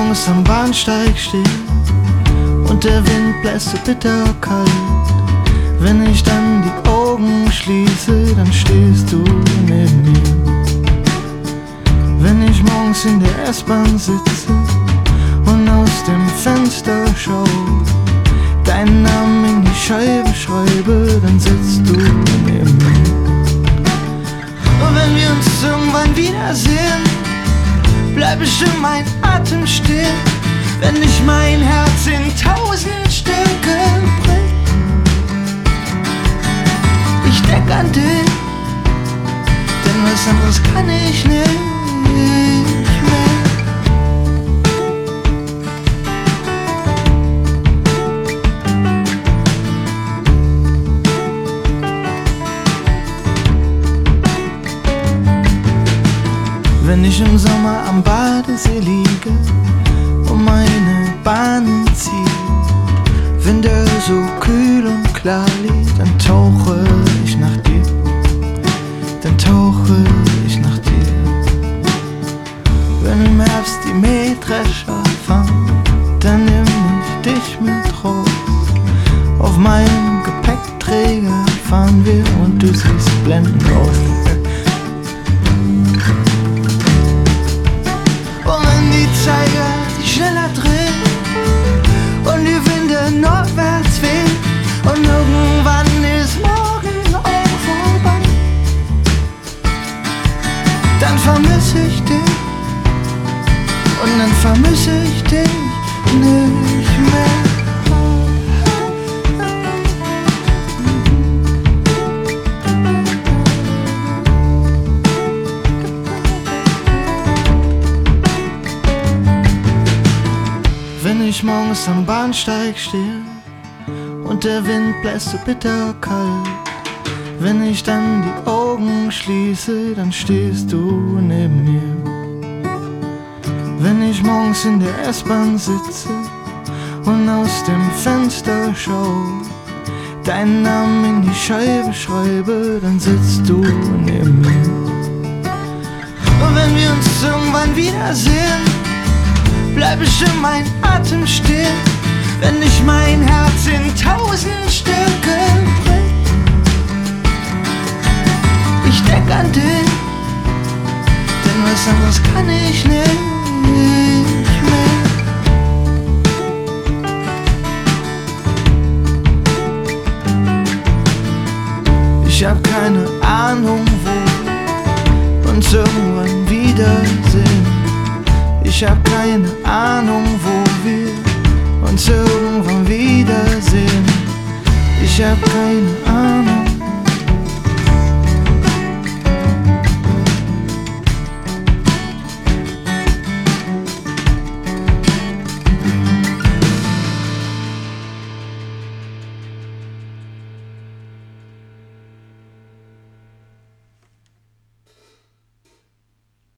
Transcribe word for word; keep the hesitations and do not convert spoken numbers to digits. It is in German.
morgens am Bahnsteig stehe und der Wind bläst so bitterkalt, wenn ich dann die Augen schließe, dann stehst du neben mir. Wenn ich morgens in der S-Bahn sitze und aus dem Fenster schau, deinen Namen in die Scheibe schreibe, dann sitzt du neben mir. Und wenn wir uns irgendwann wiedersehen, bleib bestimmt mein Atem stehen, wenn ich mein Herz in tausend Stücke bricht. Ich denk an dich, denn was anderes kann ich nicht mehr. Wenn ich im Sommer am Badesee liege und meine Bahnen ziehe, wenn der so kühl und klar liegt, dann tauche ich nach dir, dann tauche ich nach dir. Wenn im Herbst die Mähdrescher fahren, dann nehm ich dich mit raus. Auf meinem Gepäckträger fahren wir und du siehst blendend aus. Zeiger, die schneller drehen und die Winde nordwärts wehen und irgendwann ist morgen auch vorbei. Dann vermisse ich dich und dann vermisse ich dich nicht mehr. Wenn ich morgens am Bahnsteig stehe und der Wind bläst so bitterkalt, wenn ich dann die Augen schließe, dann stehst du neben mir. Wenn ich morgens in der S-Bahn sitze und aus dem Fenster schau, deinen Namen in die Scheibe schreibe, dann sitzt du neben mir. Und wenn wir uns irgendwann wiedersehen, bleib bestimmt mein Atem stehen, wenn ich mein Herz in tausend Stücke bricht. Ich denk an dich, denn was anderes kann ich nicht mehr. Ich hab keine Ahnung, wo wir uns irgendwann wiedersehen. Ich hab keine Ahnung, wo wir uns irgendwann wiedersehen. Ich hab keine Ahnung.